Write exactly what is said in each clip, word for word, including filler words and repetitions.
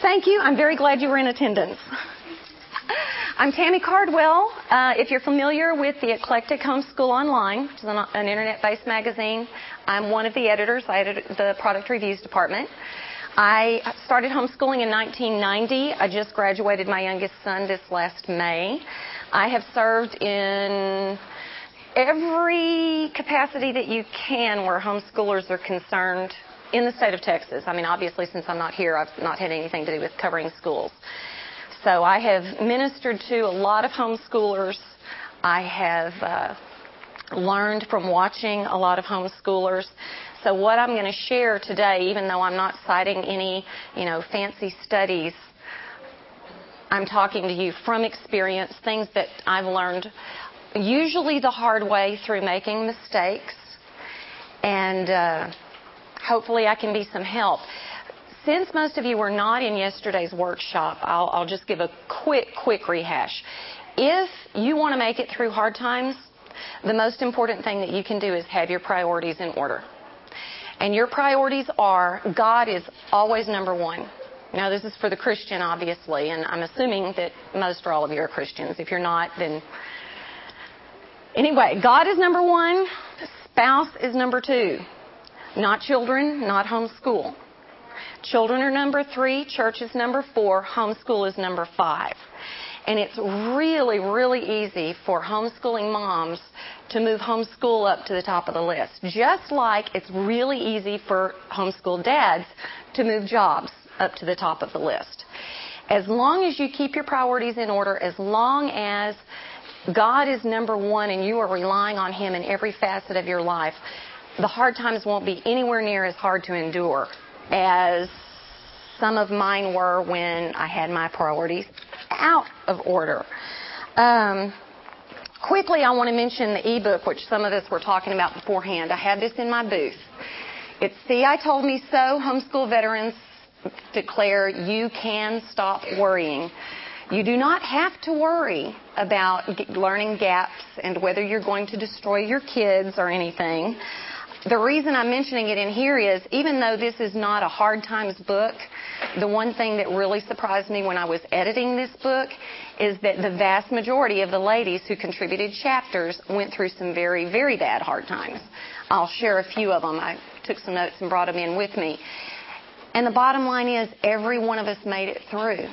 Thank you. I'm very glad you were in attendance. I'm Tammy Cardwell. Uh, if you're familiar with the Eclectic Homeschool Online, which is an, an internet-based magazine, I'm one of the editors. I edit the product reviews department. I started homeschooling in nineteen ninety. I just graduated my youngest son this last May. I have served in every capacity that you can where homeschoolers are concerned in the state of Texas. I mean, obviously, since I'm not here, I've not had anything to do with covering schools. So I have ministered to a lot of homeschoolers. I have uh, learned from watching a lot of homeschoolers. So what I'm going to share today, even though I'm not citing any, you know, fancy studies, I'm talking to you from experience, things that I've learned usually the hard way through making mistakes, and uh, hopefully I can be some help. Since most of you were not in yesterday's workshop, I'll, I'll just give a quick, quick rehash. If you want to make it through hard times, the most important thing that you can do is have your priorities in order. And your priorities are, God is always number one. Now, this is for the Christian, obviously, and I'm assuming that most or all of you are Christians. If you're not, then... Anyway, God is number one. Spouse is number two. Not children, not homeschool. Children are number three, church is number four, homeschool is number five. And it's really, really easy for homeschooling moms to move homeschool up to the top of the list. Just like it's really easy for homeschool dads to move jobs up to the top of the list. As long as you keep your priorities in order, as long as God is number one and you are relying on Him in every facet of your life, the hard times won't be anywhere near as hard to endure as some of mine were when I had my priorities out of order. Um, quickly, I want to mention the ebook, which some of us were talking about beforehand. I have this in my booth. It's See, I Told Me So, Homeschool Veterans Declare You Can Stop Worrying. You do not have to worry about learning gaps and whether you're going to destroy your kids or anything. The reason I'm mentioning it in here is, even though this is not a hard times book, the one thing that really surprised me when I was editing this book is that the vast majority of the ladies who contributed chapters went through some very, very bad hard times. I'll share a few of them. I took some notes and brought them in with me. And the bottom line is, every one of us made it through.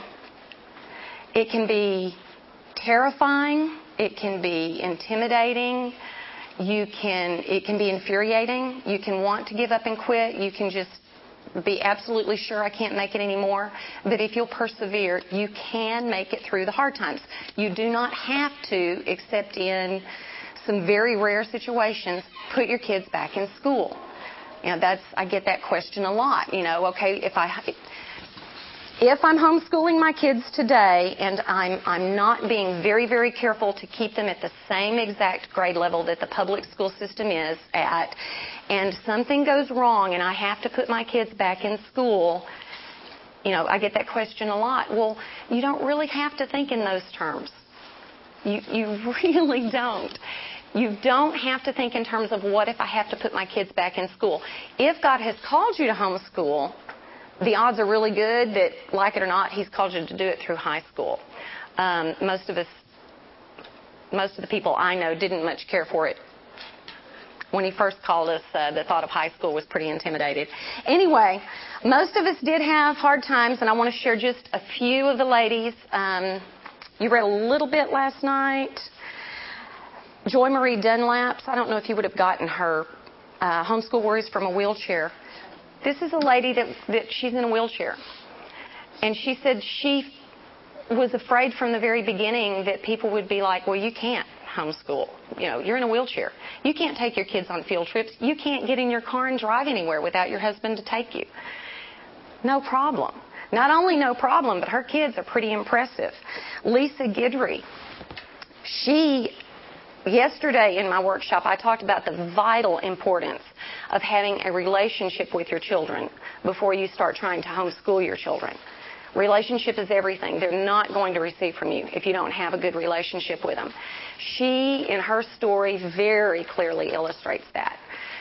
It can be terrifying. It can be intimidating. You can, it can be infuriating. You can want to give up and quit. You can just be absolutely sure I can't make it anymore. But if you'll persevere, you can make it through the hard times. You do not have to, except in some very rare situations, put your kids back in school. You know, that's, I get that question a lot. You know, okay, if I... If I'm homeschooling my kids today and I'm, I'm not being very, very careful to keep them at the same exact grade level that the public school system is at, and something goes wrong and I have to put my kids back in school, you know, I get that question a lot. Well, you don't really have to think in those terms. You, you really don't. You don't have to think in terms of what if I have to put my kids back in school. If God has called you to homeschool, the odds are really good that, like it or not, He's called you to do it through high school. Um, most of us, most of the people I know didn't much care for it. When He first called us, uh, the thought of high school was pretty intimidated. Anyway, most of us did have hard times, and I want to share just a few of the ladies. Um, you read a little bit last night. Joy Marie Dunlaps, I don't know if you would have gotten her, uh, Homeschool Worries from a Wheelchair. This is a lady that, that she's in a wheelchair. And she said she was afraid from the very beginning that people would be like, well, you can't homeschool. You know, you're in a wheelchair. You can't take your kids on field trips. You can't get in your car and drive anywhere without your husband to take you. No problem. Not only no problem, but her kids are pretty impressive. Lisa Guidry, she... Yesterday in my workshop, I talked about the vital importance of having a relationship with your children before you start trying to homeschool your children. Relationship is everything. They're not going to receive from you if you don't have a good relationship with them. She, in her story, very clearly illustrates that.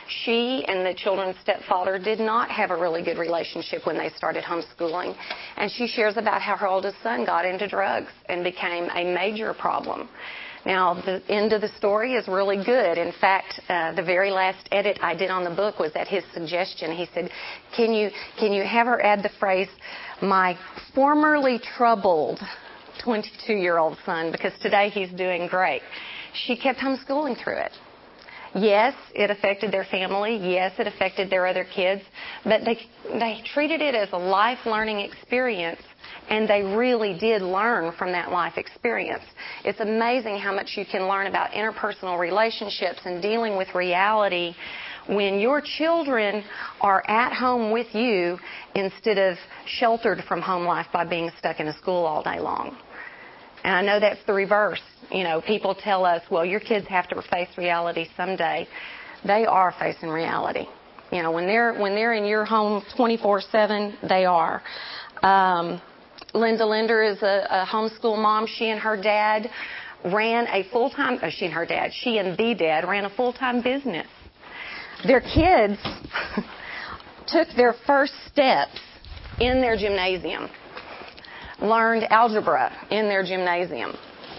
She and the children's stepfather did not have a really good relationship when they started homeschooling. And she shares about how her oldest son got into drugs and became a major problem. Now, the end of the story is really good. In fact, uh, the very last edit I did on the book was at his suggestion. He said, can you, can you have her add the phrase, my formerly troubled twenty-two-year-old son, because today he's doing great. She kept homeschooling through it. Yes, it affected their family. Yes, it affected their other kids. But they, they treated it as a life learning experience, and they really did learn from that life experience. It's amazing how much you can learn about interpersonal relationships and dealing with reality when your children are at home with you instead of sheltered from home life by being stuck in a school all day long. And I know that's the reverse. You know, people tell us, well, your kids have to face reality someday. They are facing reality. You know, when they're when they're in your home twenty-four seven, they are. Um, Linda Linder is a, a homeschool mom. She and her dad ran a full-time, oh, she and her dad, she and the dad ran a full-time business. Their kids took their first steps in their gymnasium, learned algebra in their gymnasium.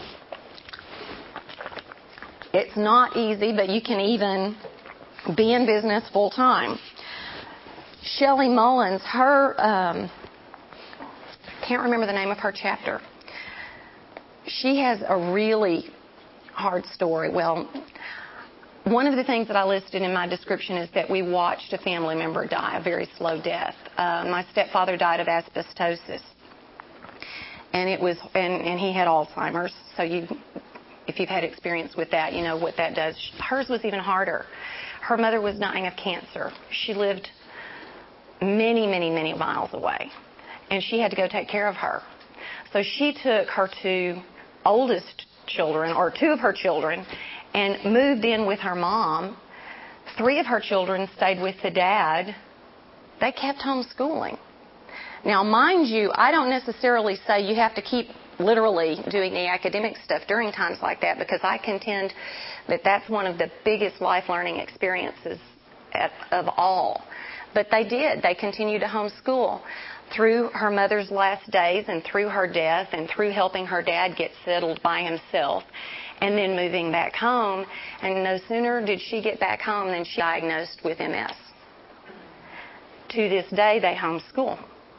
It's not easy, but you can even be in business full-time. Shelley Mullins, her, um, can't remember the name of her chapter. She has a really hard story. Well, one of the things that I listed in my description is that we watched a family member die a very slow death. Uh, my stepfather died of asbestosis. And it was, and, and he had Alzheimer's. So you, if you've had experience with that, you know what that does. Hers was even harder. Her mother was dying of cancer. She lived many, many, many miles away, and she had to go take care of her. So she took her two oldest children, or two of her children, and moved in with her mom. Three of her children stayed with the dad. They kept homeschooling. Now, mind you, I don't necessarily say you have to keep literally doing the academic stuff during times like that, because I contend that that's one of the biggest life learning experiences at, of all. But they did. They continued to homeschool through her mother's last days and through her death and through helping her dad get settled by himself and then moving back home. And no sooner did she get back home than she was diagnosed with M S. To this day, they homeschool.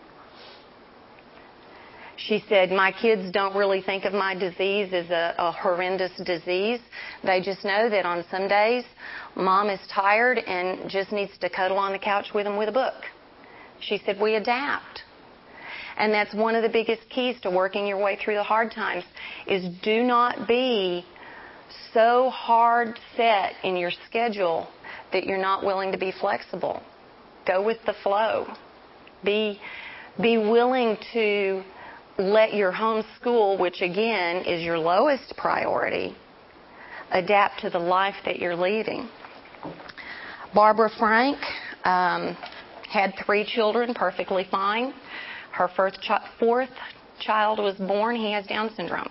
She said, my kids don't really think of my disease as a, a horrendous disease. They just know that on some days, Mom is tired and just needs to cuddle on the couch with them with a book. She said, we adapt. And that's one of the biggest keys to working your way through the hard times, is do not be so hard set in your schedule that you're not willing to be flexible. Go with the flow. Be, be willing to let your homeschool, which again is your lowest priority, adapt to the life that you're leading. Barbara Frank um, had three children perfectly fine. Her first chi- fourth child was born. He has Down syndrome.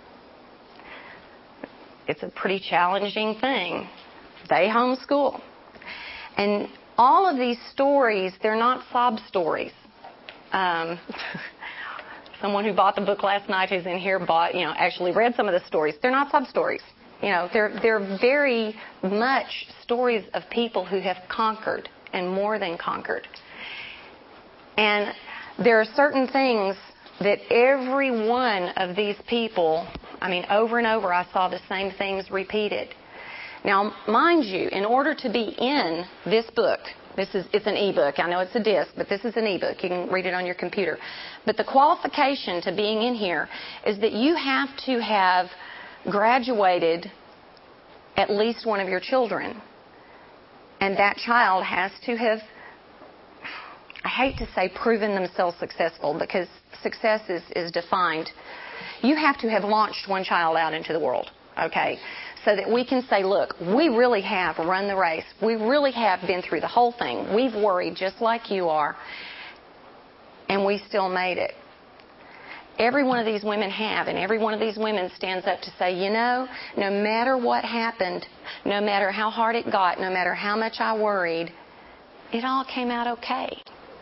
It's a pretty challenging thing. They homeschool. And all of these stories, they're not sob stories. Um, Someone who bought the book last night who's in here bought, you know, actually read some of the stories. They're not sub-stories. You know, they're, they're very much stories of people who have conquered and more than conquered. And there are certain things that every one of these people, I mean, over and over I saw the same things repeated. Now, mind you, in order to be in this book, This is, it's an e-book. I know it's a disc, but this is an e-book. You can read it on your computer. But the qualification to being in here is that you have to have graduated at least one of your children. And that child has to have, I hate to say proven themselves successful, because success is, is defined. You have to have launched one child out into the world, okay? So that we can say, look, we really have run the race. We really have been through the whole thing. We've worried just like you are, and we still made it. every one of these women have, and every one of these women stands up to say, you know, no matter what happened, no matter how hard it got, no matter how much I worried, it all came out okay.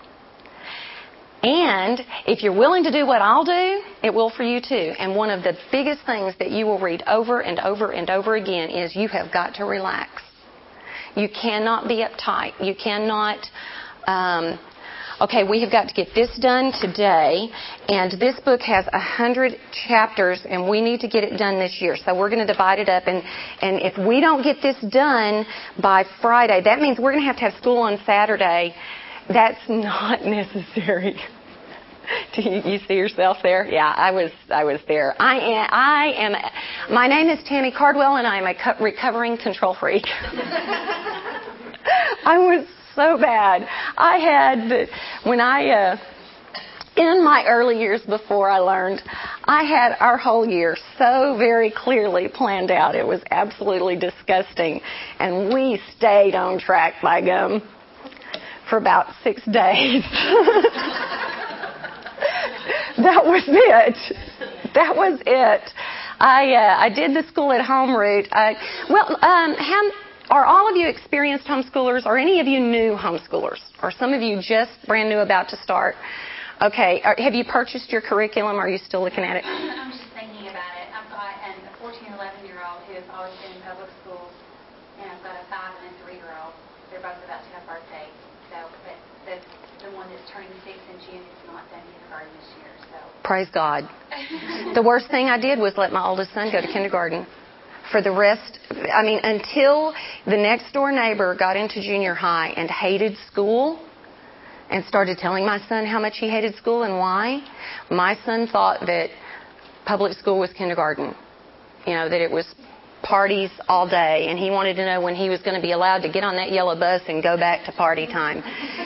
And if you're willing to do what I'll do, it will for you too. And one of the biggest things that you will read over and over and over again is you have got to relax. You cannot be uptight. You cannot, um, okay, we have got to get this done today. And this book has a hundred chapters, and we need to get it done this year. So we're going to divide it up. And, and if we don't get this done by Friday, that means we're going to have to have school on Saturday. That's not necessary. Do you, you see yourself there? Yeah, I was. I was there. I am. I am. My name is Tammy Cardwell, and I am a recovering control freak. I was so bad. I had when I uh, in my early years before I learned, I had our whole year so very clearly planned out. It was absolutely disgusting, and we stayed on track, by gum, for about six days. That was it. That was it. I uh, I did the school at home route. I, well, um, how, are all of you experienced homeschoolers, or any of you new homeschoolers, or some of you just brand new about to start? Okay. Are, have you purchased your curriculum? Or are you still looking at it? I'm just thinking about it. I've got an, a fourteen, eleven-year-old who has always been in public schools, and I've got a five and a three-year-old. They're both about to have birthdays. So, but the the one that's turning six in June is not done kindergarten this year. So. Praise God. The worst thing I did was let my oldest son go to kindergarten. For the rest, I mean, until the next door neighbor got into junior high and hated school and started telling my son how much he hated school and why, my son thought that public school was kindergarten. You know, that it was parties all day, and he wanted to know when he was going to be allowed to get on that yellow bus and go back to party time.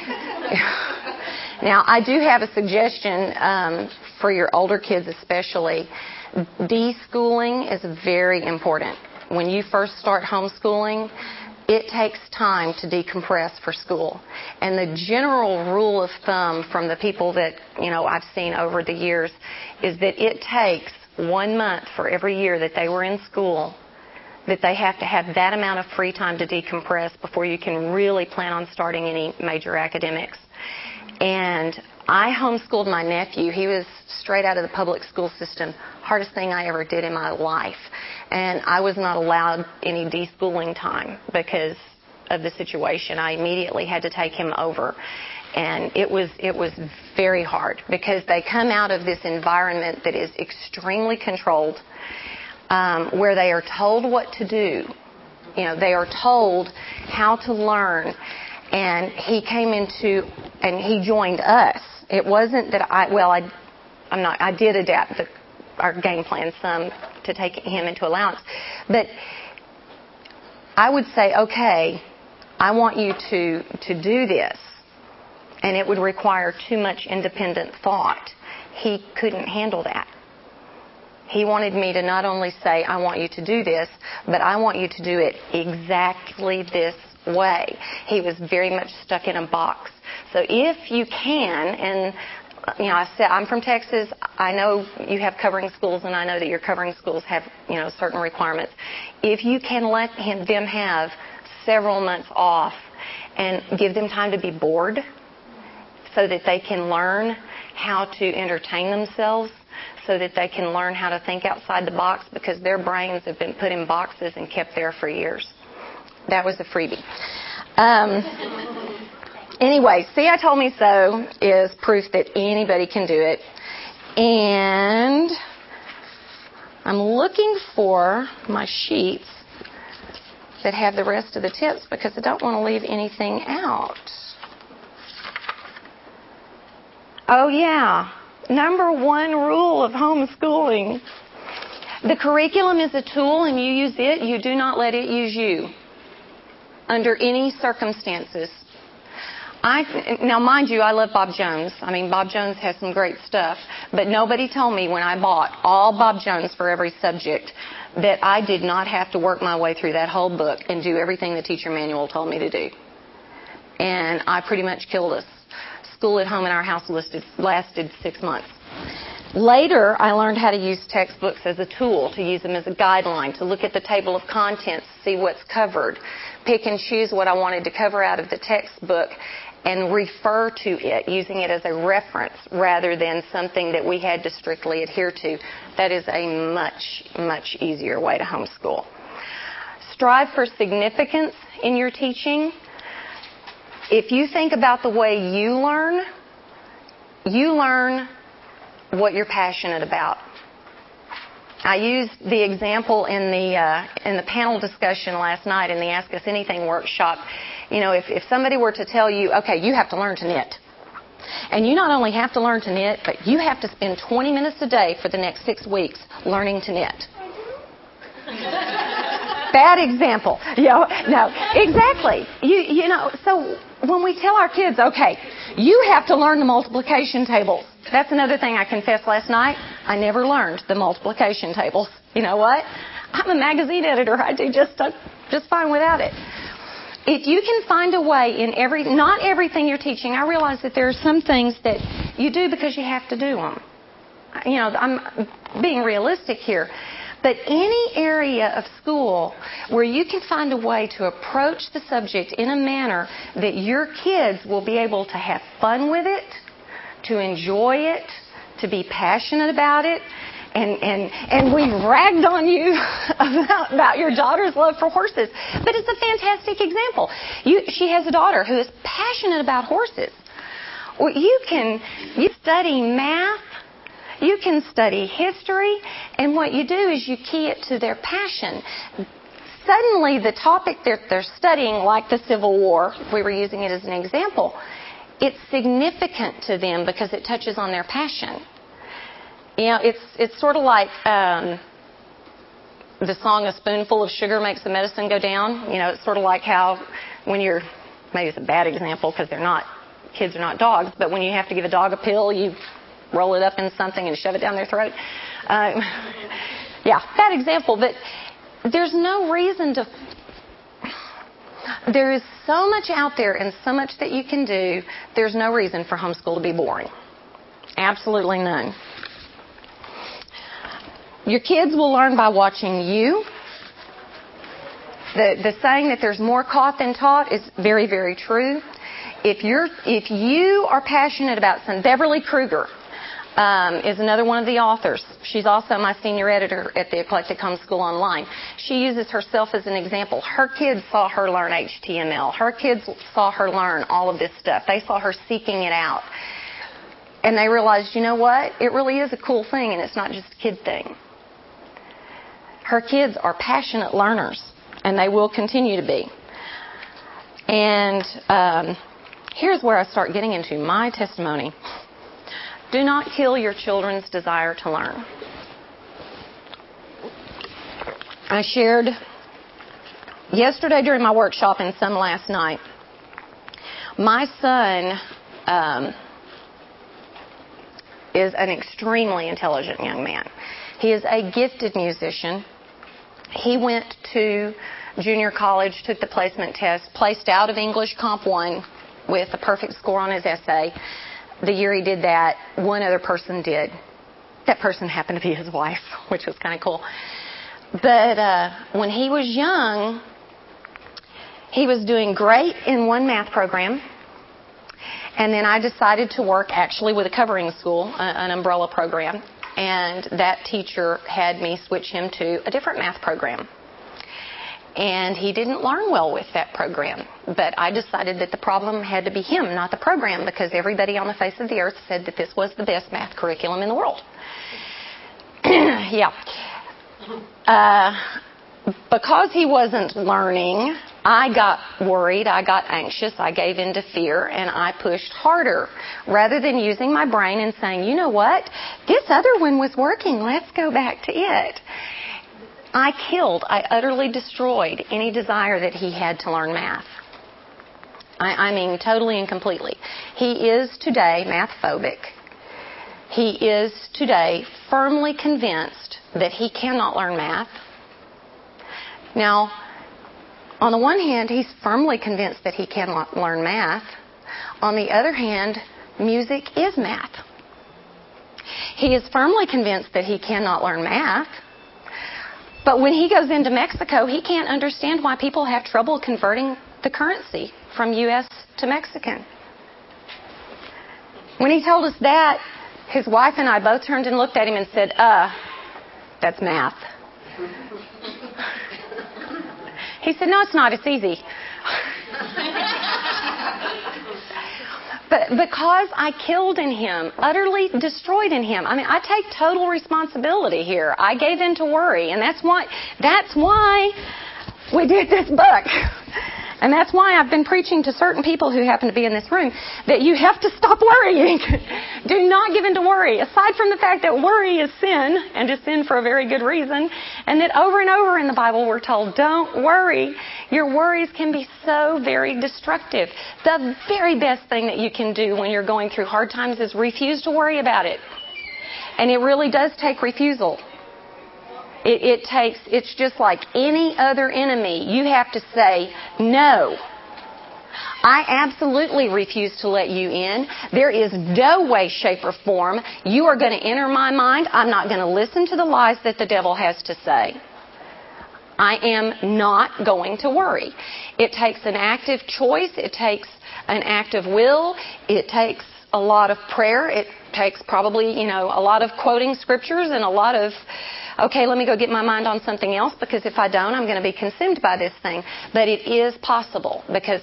Now, I do have a suggestion um, for your older kids especially. Deschooling is very important. When you first start homeschooling, it takes time to decompress for school. And the general rule of thumb from the people that, you know, I've seen over the years is that it takes one month for every year that they were in school, that they have to have that amount of free time to decompress before you can really plan on starting any major academics. And I homeschooled my nephew. He was straight out of the public school system. Hardest thing I ever did in my life. And I was not allowed any deschooling time because of the situation. I immediately had to take him over. And it was it was very hard because they come out of this environment that is extremely controlled, um, where they are told what to do. You know, they are told how to learn. And he came into, and he joined us. It wasn't that I, well, I, I'm not, I did adapt the, our game plan some to take him into allowance. But I would say, okay, I want you to, to do this. And it would require too much independent thought. He couldn't handle that. He wanted me to not only say, I want you to do this, but I want you to do it exactly this way. He was very much stuck in a box. So if you can, and you know, I said I'm from Texas. I know you have covering schools, and I know that your covering schools have, you know, certain requirements. If you can let him, them have several months off and give them time to be bored, so that they can learn how to entertain themselves, so that they can learn how to think outside the box, because their brains have been put in boxes and kept there for years. That was a freebie. Um, anyway, See, I Told Me So is proof that anybody can do it. And I'm looking for my sheets that have the rest of the tips because I don't want to leave anything out. Oh, yeah. Number one rule of homeschooling. The curriculum is a tool and you use it. You do not let it use you under any circumstances. I, now, mind you, I love Bob Jones. I mean, Bob Jones has some great stuff. But nobody told me when I bought all Bob Jones for every subject that I did not have to work my way through that whole book and do everything the teacher manual told me to do. And I pretty much killed us. School at home in our house lasted, lasted six months. Later, I learned how to use textbooks as a tool, to use them as a guideline, to look at the table of contents, see what's covered, pick and choose what I wanted to cover out of the textbook, and refer to it, using it as a reference rather than something that we had to strictly adhere to. That is a much, much easier way to homeschool. Strive for significance in your teaching. If you think about the way you learn, you learn what you're passionate about. I used the example in the uh, in the panel discussion last night in the Ask Us Anything workshop. You know, if, if somebody were to tell you, okay, you have to learn to knit. And you not only have to learn to knit, but you have to spend twenty minutes a day for the next six weeks learning to knit. Bad example. You know, no, exactly. You, you know, so when we tell our kids, okay, you have to learn the multiplication tables. That's another thing I confessed last night. I never learned the multiplication tables. You know what? I'm a magazine editor. I do just, uh, just fine without it. If you can find a way in every, not everything you're teaching, I realize that there are some things that you do because you have to do them. You know, I'm being realistic here. But any area of school where you can find a way to approach the subject in a manner that your kids will be able to have fun with it, to enjoy it, to be passionate about it, and and and we ragged on you about, about your daughter's love for horses, but it's a fantastic example. You, she has a daughter who is passionate about horses. Well, you can you study math. You can study history, and what you do is you key it to their passion. Suddenly, the topic that they're studying, like the Civil War, if we were using it as an example, it's significant to them because it touches on their passion. You know, it's it's sort of like um, the song "A Spoonful of Sugar Makes the Medicine Go Down." You know, it's sort of like how when you're, maybe it's a bad example because they're not, kids are not dogs, but when you have to give a dog a pill, you roll it up in something and shove it down their throat. Um, yeah, bad example, but there's no reason to... There is so much out there and so much that you can do. There's no reason for homeschool to be boring. Absolutely none. Your kids will learn by watching you. The, the saying that there's more caught than taught is very, very true. If you're, if you are passionate about some... Beverly Kruger Um, is another one of the authors. She's also my senior editor at the Eclectic Homeschool Online. She uses herself as an example. Her kids saw her learn H T M L. Her kids saw her learn all of this stuff. They saw her seeking it out. And they realized, you know what? It really is a cool thing, and it's not just a kid thing. Her kids are passionate learners, and they will continue to be. And um, here's where I start getting into my testimony. Do not kill your children's desire to learn. I shared yesterday during my workshop and some last night. My son um, is an extremely intelligent young man. He is a gifted musician. He went to junior college, took the placement test, placed out of English Comp one with a perfect score on his essay. The year he did that, one other person did. That person happened to be his wife, which was kind of cool. But uh, when he was young, he was doing great in one math program. And then I decided to work actually with a covering school, an umbrella program. And that teacher had me switch him to a different math program. And he didn't learn well with that program. But I decided that the problem had to be him, not the program, because everybody on the face of the earth said that this was the best math curriculum in the world. yeah. Uh, because he wasn't learning, I got worried, I got anxious, I gave in to fear, and I pushed harder. Rather than using my brain and saying, you know what, this other one was working, let's go back to it. I killed, I utterly destroyed any desire that he had to learn math. I, I mean, totally and completely. He is today math phobic. He is today firmly convinced that he cannot learn math. Now, on the one hand, he's firmly convinced that he cannot learn math. On the other hand, music is math. He is firmly convinced that he cannot learn math. But when he goes into Mexico, he can't understand why people have trouble converting the currency from U S to Mexican. When he told us that, his wife and I both turned and looked at him and said, uh, that's math. He said, no, it's not. It's easy. But because I killed in him, utterly destroyed in him. I mean, I take total responsibility here. I gave in to worry, and that's why that's why we did this book. And that's why I've been preaching to certain people who happen to be in this room that you have to stop worrying. Do not give in to worry. Aside from the fact that worry is sin, and is sin for a very good reason, and that over and over in the Bible we're told, don't worry. Your worries can be so very destructive. The very best thing that you can do when you're going through hard times is refuse to worry about it. And it really does take refusal. It, it takes, it's just like any other enemy. You have to say, no. I absolutely refuse to let you in. There is no way, shape, or form you are going to enter my mind. I'm not going to listen to the lies that the devil has to say. I am not going to worry. It takes an active choice. It takes an active will. It takes a lot of prayer. It takes probably, you know, a lot of quoting scriptures and a lot of, okay, let me go get my mind on something else, because if I don't, I'm going to be consumed by this thing. But it is possible, because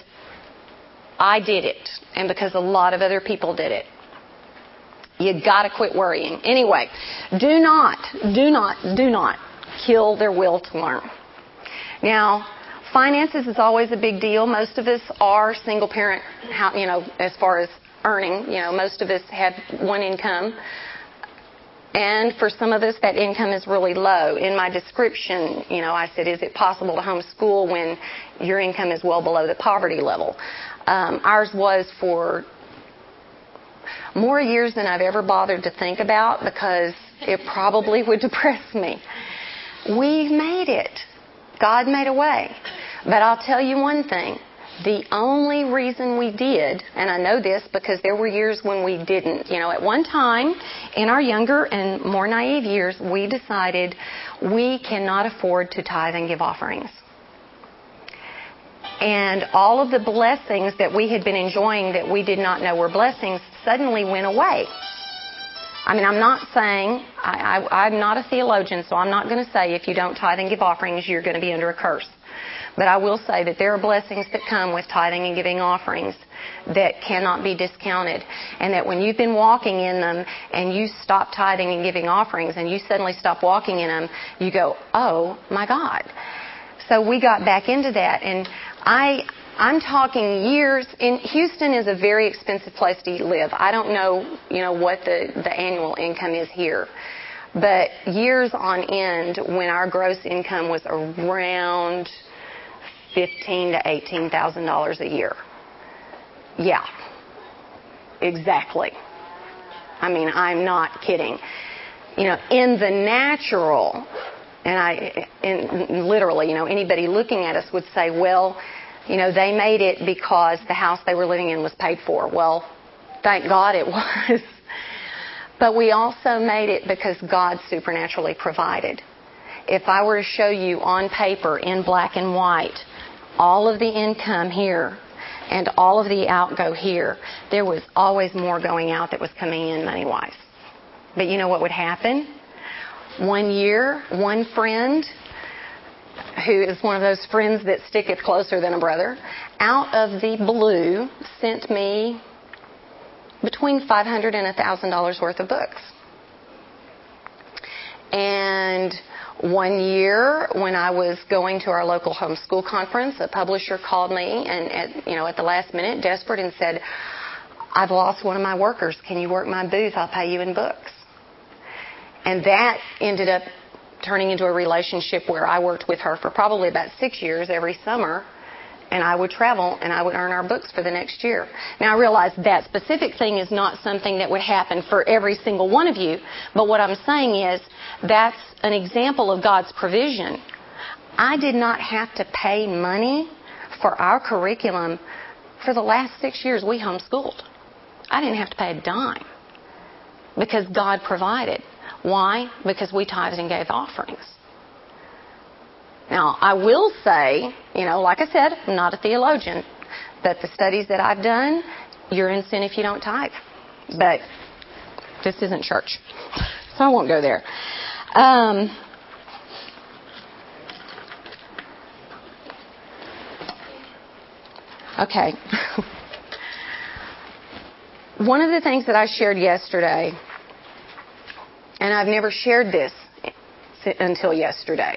I did it, and because a lot of other people did it. You got to quit worrying. Anyway, do not, do not, do not kill their will to learn. Now, finances is always a big deal. Most of us are single parent, you know, as far as earning. You know, most of us have one income. And for some of us, that income is really low. In my description, you know, I said, is it possible to homeschool when your income is well below the poverty level? Um, ours was for more years than I've ever bothered to think about, because it probably would depress me. We made it. God made a way. But I'll tell you one thing. The only reason we did, and I know this because there were years when we didn't. You know, at one time in our younger and more naive years, we decided we cannot afford to tithe and give offerings. And all of the blessings that we had been enjoying that we did not know were blessings suddenly went away. I mean, I'm not saying, I, I, I'm not a theologian, so I'm not going to say if you don't tithe and give offerings, you're going to be under a curse. But I will say that there are blessings that come with tithing and giving offerings that cannot be discounted. And that when you've been walking in them and you stop tithing and giving offerings and you suddenly stop walking in them, you go, oh my God. So we got back into that. And I, I'm talking years. In Houston is a very expensive place to live. I don't know, you know, what the, the annual income is here. But years on end, when our gross income was around fifteen to eighteen thousand dollars a year. Yeah, exactly. I mean, I'm not kidding. You know, in the natural, and I, in literally, you know, anybody looking at us would say, well, you know, they made it because the house they were living in was paid for. Well, thank God it was. But we also made it because God supernaturally provided. If I were to show you on paper in black and white all of the income here and all of the outgo here, there was always more going out that was coming in money-wise. But you know what would happen? One year, one friend, who is one of those friends that sticketh closer than a brother, out of the blue sent me between five hundred dollars and one thousand dollars worth of books. And one year, when I was going to our local homeschool conference, a publisher called me and, at, you know, at the last minute, desperate, and said, I've lost one of my workers. Can you work my booth? I'll pay you in books. And that ended up turning into a relationship where I worked with her for probably about six years every summer, and I would travel and I would earn our books for the next year. Now, I realize that specific thing is not something that would happen for every single one of you, but what I'm saying is that's an example of God's provision. I did not have to pay money for our curriculum for the last six years we homeschooled. I didn't have to pay a dime. because God provided. Why? Because we tithed and gave offerings. Now, I will say, you know, like I said, I'm not a theologian, but the studies that I've done, you're in sin if you don't tithe. But this isn't church, so I won't go there. Um, okay. One of the things that I shared yesterday, and I've never shared this until yesterday,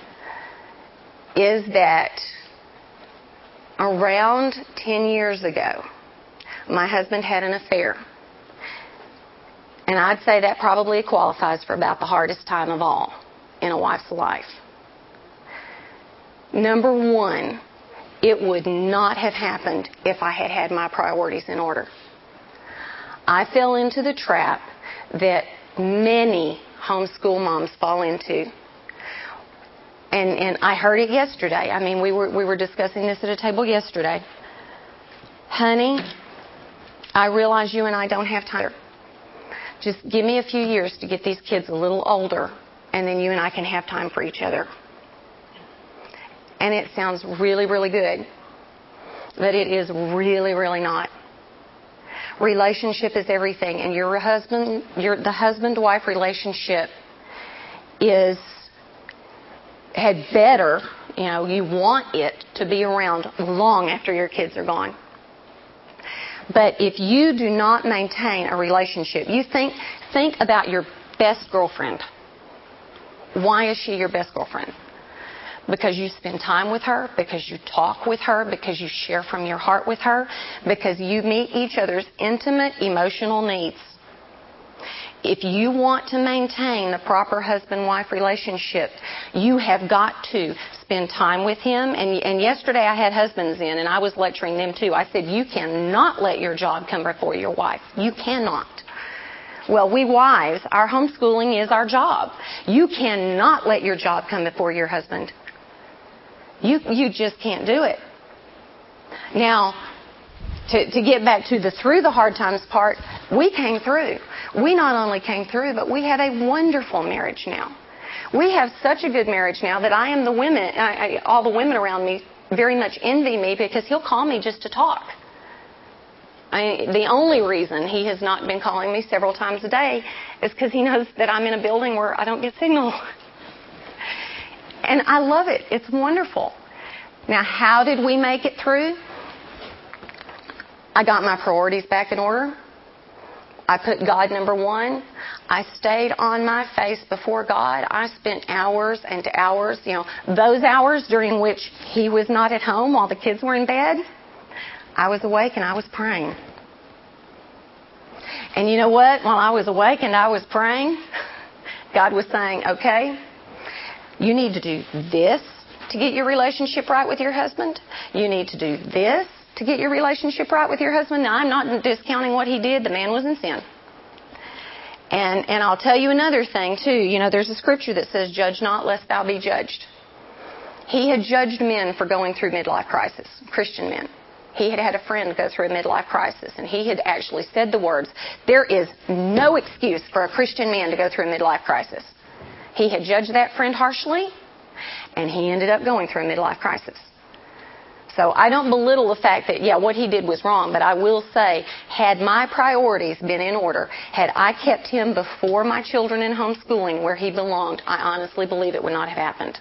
is that around ten years ago, my husband had an affair. And I'd say that probably qualifies for about the hardest time of all in a wife's life. Number one, it would not have happened if I had had my priorities in order. I fell into the trap that many homeschool moms fall into. And and I heard it yesterday. I mean, we were we were discussing this at a table yesterday. Honey, I realize you and I don't have time. Just give me a few years to get these kids a little older, and then you and I can have time for each other. And it sounds really, really good, but it is really, really not. Relationship is everything, and your husband, your the husband-wife relationship is had better, you know, you want it to be around long after your kids are gone. But if you do not maintain a relationship, you think think about your best girlfriend. Why is she your best girlfriend? Because you spend time with her, because you talk with her, because you share from your heart with her, because you meet each other's intimate emotional needs. If you want to maintain the proper husband-wife relationship, you have got to spend time with him. And, and yesterday I had husbands in, and I was lecturing them too. I said, you cannot let your job come before your wife. You cannot. Well, we wives, our homeschooling is our job. You cannot let your job come before your husband. You, you just can't do it. Now, To, to get back to the through the hard times part, we came through. We not only came through, but we have a wonderful marriage now. We have such a good marriage now that I am the women, I, I, all the women around me very much envy me because he'll call me just to talk. I, the only reason he has not been calling me several times a day is because he knows that I'm in a building where I don't get signal. And I love it. It's wonderful. Now, how did we make it through? I got my priorities back in order. I put God number one. I stayed on my face before God. I spent hours and hours, you know, those hours during which he was not at home while the kids were in bed. I was awake and I was praying. And you know what? While I was awake and I was praying, God was saying, okay, you need to do this to get your relationship right with your husband. You need to do this to get your relationship right with your husband. Now, I'm not discounting what he did. The man was in sin. And and I'll tell you another thing, too. You know, there's a scripture that says, judge not, lest thou be judged. He had judged men for going through midlife crisis, Christian men. He had had a friend go through a midlife crisis, and he had actually said the words, there is no excuse for a Christian man to go through a midlife crisis. He had judged that friend harshly, and he ended up going through a midlife crisis. So I don't belittle the fact that, yeah, what he did was wrong, but I will say, had my priorities been in order, had I kept him before my children in homeschooling where he belonged, I honestly believe it would not have happened.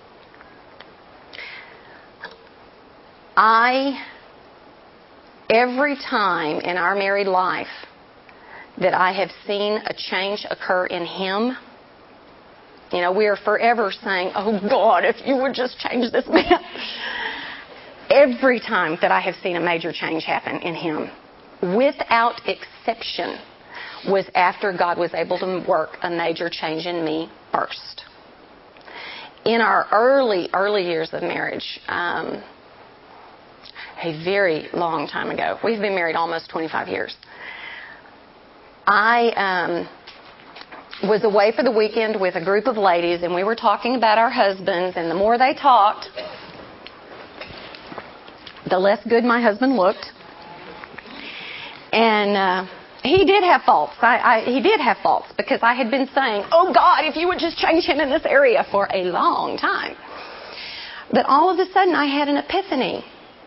I, every time in our married life that I have seen a change occur in him, you know, we are forever saying, oh God, if you would just change this man. Every time that I have seen a major change happen in him, without exception, was after God was able to work a major change in me first. In our early, early years of marriage, um, a very long time ago, we've been married almost twenty-five years, I um, was away for the weekend with a group of ladies, and we were talking about our husbands, and the more they talked, the less good my husband looked. And uh, he did have faults. I, I, he did have faults because I had been saying, oh, God, if you would just change him in this area for a long time. But all of a sudden, I had an epiphany.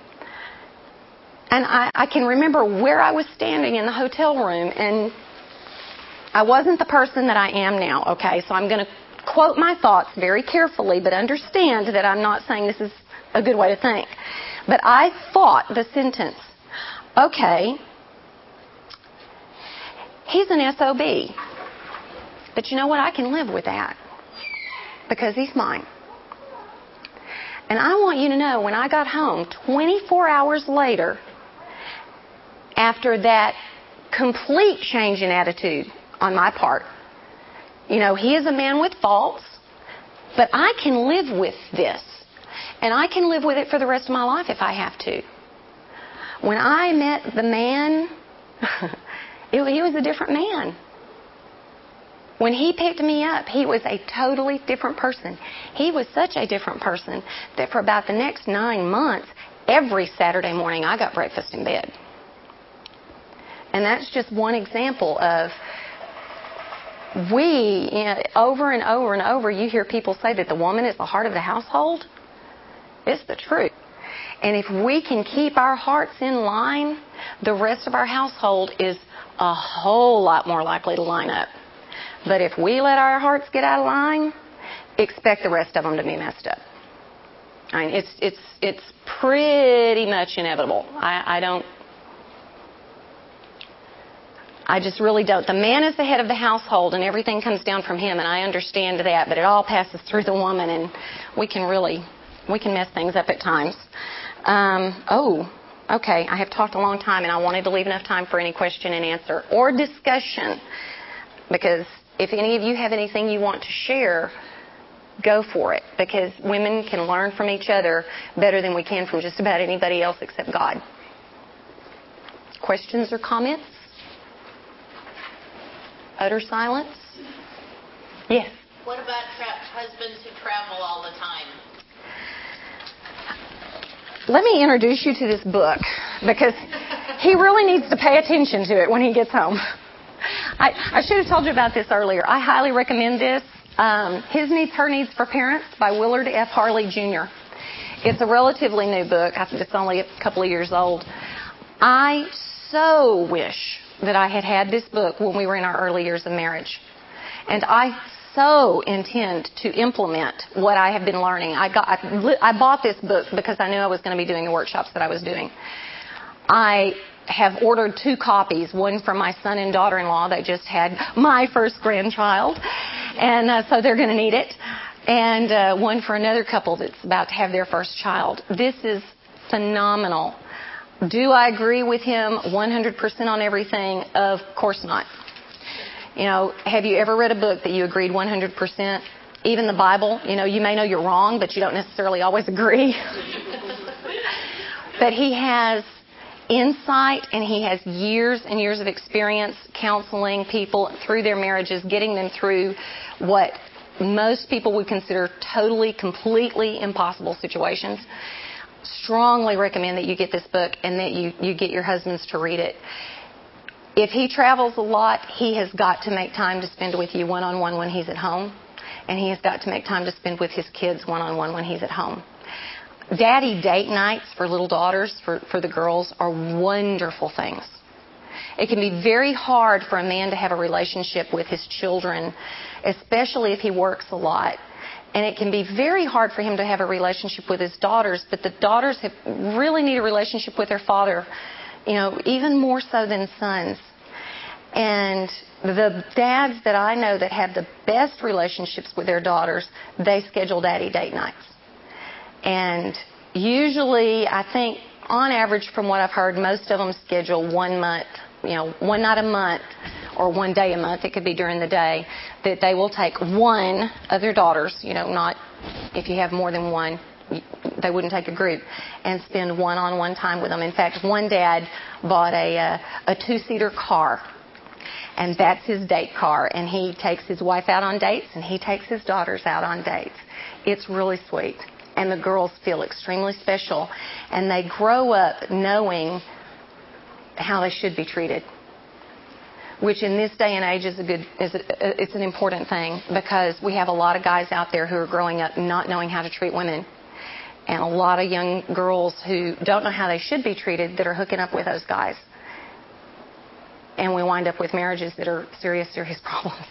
And I, I can remember where I was standing in the hotel room, and I wasn't the person that I am now, okay? So I'm going to quote my thoughts very carefully, but understand that I'm not saying this is a good way to think. But I thought the sentence, okay, he's an S O B. But you know what? I can live with that because he's mine. And I want you to know, when I got home twenty-four hours later, after that complete change in attitude on my part, you know, he is a man with faults, but I can live with this. And I can live with it for the rest of my life if I have to. When I met the man, it, he was a different man. When he picked me up, he was a totally different person. He was such a different person that for about the next nine months, every Saturday morning I got breakfast in bed. And that's just one example of we, you know, over and over and over, you hear people say that the woman is the heart of the household. It's the truth. And if we can keep our hearts in line, the rest of our household is a whole lot more likely to line up. But if we let our hearts get out of line, expect the rest of them to be messed up. I mean, it's it's it's pretty much inevitable. I, I don't. I just really don't. The man is the head of the household, and everything comes down from him, and I understand that. But it all passes through the woman, and we can really we can mess things up at times. Um, oh, okay. I have talked a long time, and I wanted to leave enough time for any question and answer or discussion, because if any of you have anything you want to share, go for it, because women can learn from each other better than we can from just about anybody else except God. Questions or comments? Utter silence? Yes. What about tra- husbands who travel all the time? Let me introduce you to this book, because he really needs to pay attention to it when he gets home. I, I should have told you about this earlier. I highly recommend this. Um, His Needs, Her Needs for Parents by Willard F. Harley, Junior It's a relatively new book. I think it's only a couple of years old. I so wish that I had had this book when we were in our early years of marriage. And I so intend to implement what I have been learning. I, got, I, I bought this book because I knew I was going to be doing the workshops that I was doing. I have ordered two copies, one for my son and daughter-in-law. They just had my first grandchild, and uh, so they're going to need it, and uh, one for another couple that's about to have their first child. This is phenomenal. Do I agree with him one hundred percent on everything? Of course not. You know, have you ever read a book that you agreed one hundred percent? Even the Bible, you know, you may know you're wrong, but you don't necessarily always agree. But he has insight, and he has years and years of experience counseling people through their marriages, getting them through what most people would consider totally, completely impossible situations. Strongly recommend that you get this book and that you, you get your husbands to read it. If he travels a lot, he has got to make time to spend with you one-on-one when he's at home, and he has got to make time to spend with his kids one-on-one when he's at home. Daddy date nights for little daughters, for, for the girls, are wonderful things. It can be very hard for a man to have a relationship with his children, especially if he works a lot. And it can be very hard for him to have a relationship with his daughters, but the daughters have, really need a relationship with their father, you know, even more so than sons. And the dads that I know that have the best relationships with their daughters, they schedule daddy date nights. And usually, I think, on average, from what I've heard, most of them schedule one month, you know, one night a month or one day a month. It could be during the day that they will take one of their daughters, you know, not if you have more than one, they wouldn't take a group, and spend one-on-one time with them. In fact, one dad bought a, a, a two-seater car, and that's his date car, and he takes his wife out on dates, and he takes his daughters out on dates. It's really sweet. And the girls feel extremely special, and they grow up knowing how they should be treated. which in this day and age is a good, is a, it's an important thing, because we have a lot of guys out there who are growing up not knowing how to treat women, and a lot of young girls who don't know how they should be treated that are hooking up with those guys. And we wind up with marriages that are serious, serious problems.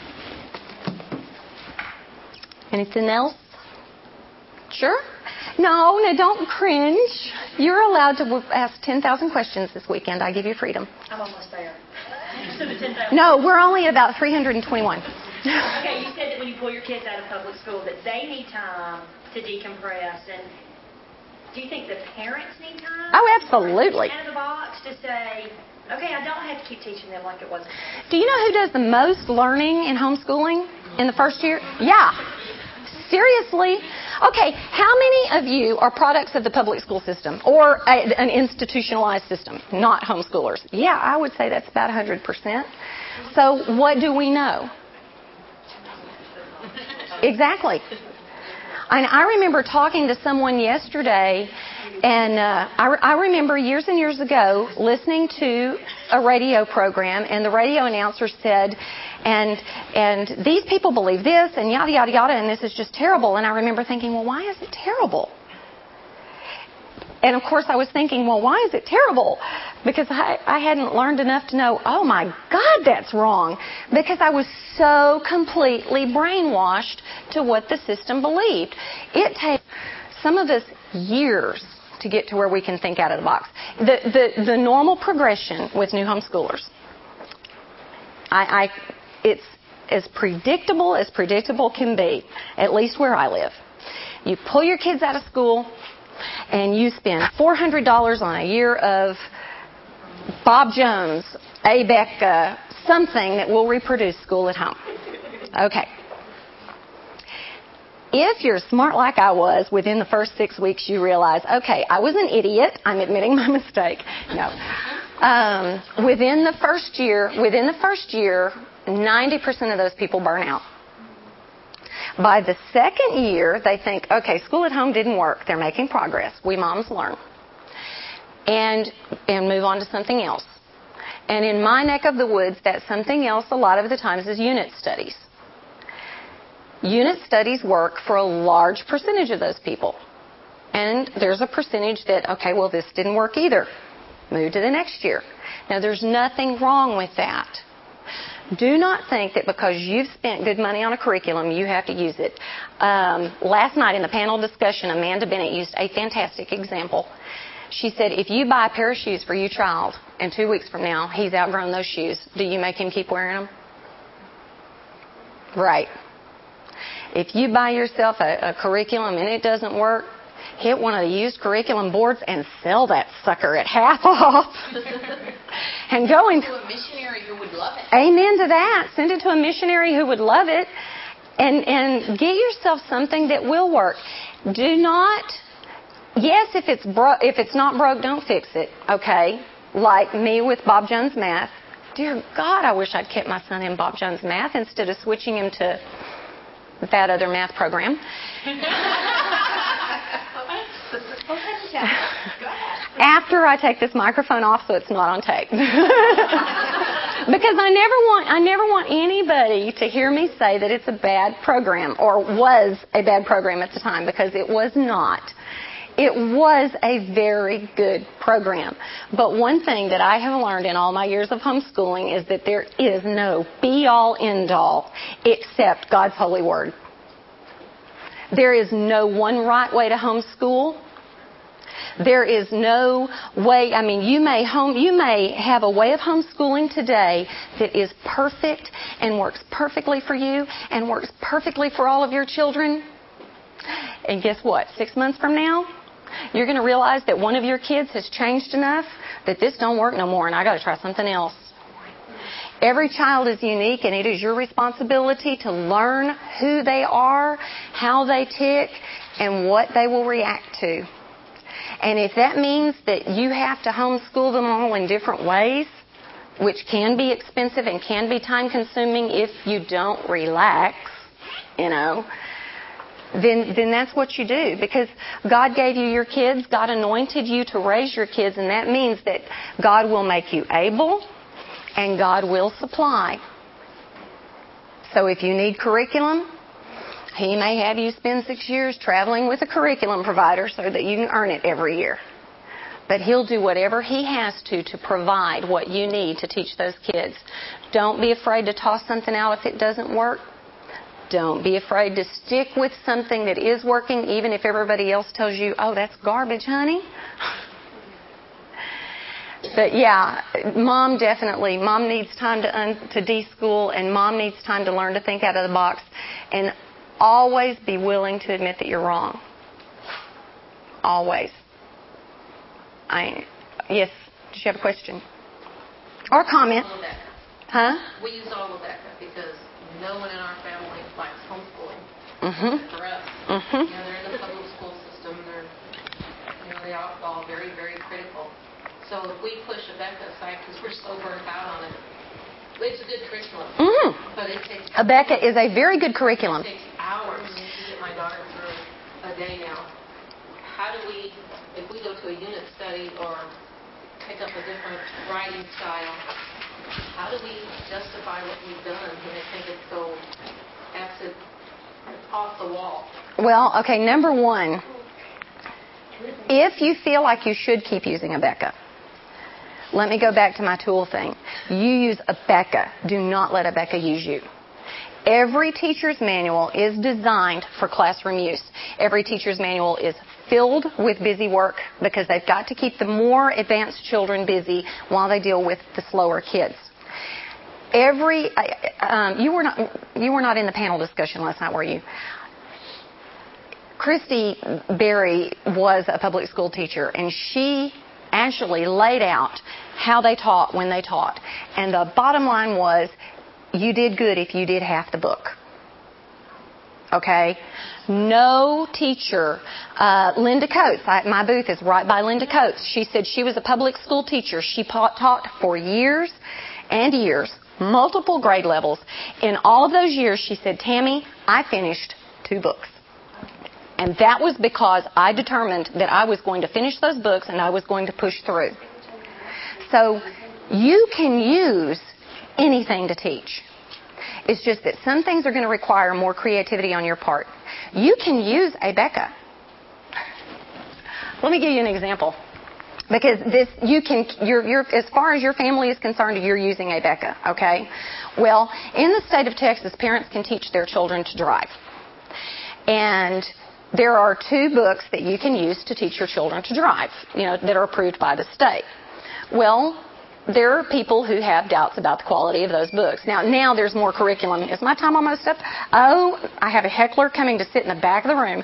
Anything else? Sure? No, no, don't cringe. You're allowed to ask ten thousand questions this weekend. I give you freedom. I'm almost there. No, we're only at about three hundred twenty-one. Okay, you said that when you pull your kids out of public school that they need time to decompress. And do you think the parents need time? Oh, absolutely. Out of the box to say, okay, I don't have to keep teaching them like it was. Do you know who does the most learning in homeschooling in the first year? Yeah. Seriously? Okay, how many of you are products of the public school system or a, an institutionalized system, not homeschoolers? Yeah, I would say that's about one hundred percent. So what do we know? Exactly. And I remember talking to someone yesterday, and uh, I, I remember years and years ago listening to a radio program, and the radio announcer said, and and these people believe this, and yada, yada, yada, and this is just terrible. And I remember thinking, well, why is it terrible? And, of course, I was thinking, well, why is it terrible? Because I, I hadn't learned enough to know, oh, my God, that's wrong. Because I was so completely brainwashed to what the system believed. It takes some of us years to get to where we can think out of the box. The, the, the normal progression with new homeschoolers, I, I, it's as predictable as predictable can be, at least where I live. You pull your kids out of school, and you spend four hundred dollars on a year of Bob Jones, A B E C, uh, something that will reproduce school at home. Okay. If you're smart like I was, within the first six weeks you realize, okay, I was an idiot. I'm admitting my mistake. No. Um, within the first year, within the first year, ninety percent of those people burn out. By the second year, they think, okay, school at home didn't work. They're making progress. We moms learn. And, and move on to something else. And in my neck of the woods, that something else a lot of the times is unit studies. Unit studies work for a large percentage of those people. And there's a percentage that, okay, well, this didn't work either. Move to the next year. Now, there's nothing wrong with that. Do not think that because you've spent good money on a curriculum, you have to use it. Um, last night in the panel discussion, Amanda Bennett used a fantastic example. She said, if you buy a pair of shoes for your child, and two weeks from now he's outgrown those shoes, do you make him keep wearing them? Right. If you buy yourself a, a curriculum and it doesn't work, hit one of the used curriculum boards and sell that sucker at half off. And go and to a missionary who would love it. Amen to that. Send it to a missionary who would love it, and and get yourself something that will work. Do not. Yes, if it's bro- if it's not broke, don't fix it. Okay, like me with Bob Jones Math. Dear God, I wish I'd kept my son in Bob Jones Math instead of switching him to that other math program. After I take this microphone off so it's not on tape. Because I never want I never want anybody to hear me say that it's a bad program or was a bad program at the time, because it was not. It was a very good program. But one thing that I have learned in all my years of homeschooling is that there is no be-all, end-all except God's holy word. There is no one right way to homeschool. There is no way, I mean, you may home, you may have a way of homeschooling today that is perfect and works perfectly for you and works perfectly for all of your children. And guess what? Six months from now, you're going to realize that one of your kids has changed enough that this don't work no more and I got to try something else. Every child is unique, and it is your responsibility to learn who they are, how they tick, and what they will react to. And if that means that you have to homeschool them all in different ways, which can be expensive and can be time-consuming if you don't relax, you know, then then that's what you do. Because God gave you your kids, God anointed you to raise your kids, and that means that God will make you able and God will supply. So if you need curriculum, He may have you spend six years traveling with a curriculum provider so that you can earn it every year. But He'll do whatever He has to to provide what you need to teach those kids. Don't be afraid to toss something out if it doesn't work. Don't be afraid to stick with something that is working, even if everybody else tells you, oh, that's garbage, honey. But yeah, mom definitely, mom needs time to un, to de-school, and mom needs time to learn to think out of the box. And always be willing to admit that you're wrong. Always. I, yes, did you have a question? Or a comment? Huh? We use all of that because no one in our family likes homeschooling. Mm-hmm. For us. Mm-hmm. You know, they're in the public school system. They're, you know, they are all very, very critical. So if we push Abeka aside because we're so burnt out on it, it's a good curriculum. Mm-hmm. But it takes... Abeka is a very good curriculum. It takes hours to get my daughter through a day now. How do we, if we go to a unit study or pick up a different writing style, how do we justify what we've done when they think it's so acid off the wall? Well, okay, number one, if you feel like you should keep using Abeka, let me go back to my tool thing. You use Abeka. Do not let Abeka use you. Every teacher's manual is designed for classroom use. Every teacher's manual is filled with busy work because they've got to keep the more advanced children busy while they deal with the slower kids. Every um, you were not you were not in the panel discussion last night, were you? Christy Berry was a public school teacher, and she actually laid out how they taught when they taught. And the bottom line was, you did good if you did half the book. Okay? No teacher, uh, Linda Coates, I, my booth is right by Linda Coates. She said she was a public school teacher. She taught, taught for years and years, multiple grade levels. In all of those years, she said, Tammy, I finished two books. And that was because I determined that I was going to finish those books and I was going to push through. So you can use anything to teach. It's just that some things are going to require more creativity on your part. You can use Abeka. Let me give you an example. Because this, you can, you're, you're, as far as your family is concerned, you're using Abeka, okay? Well, in the state of Texas, parents can teach their children to drive. And there are two books that you can use to teach your children to drive, you know, that are approved by the state. Well, there are people who have doubts about the quality of those books. Now, now there's more curriculum. Is my time almost up? Oh, I have a heckler coming to sit in the back of the room.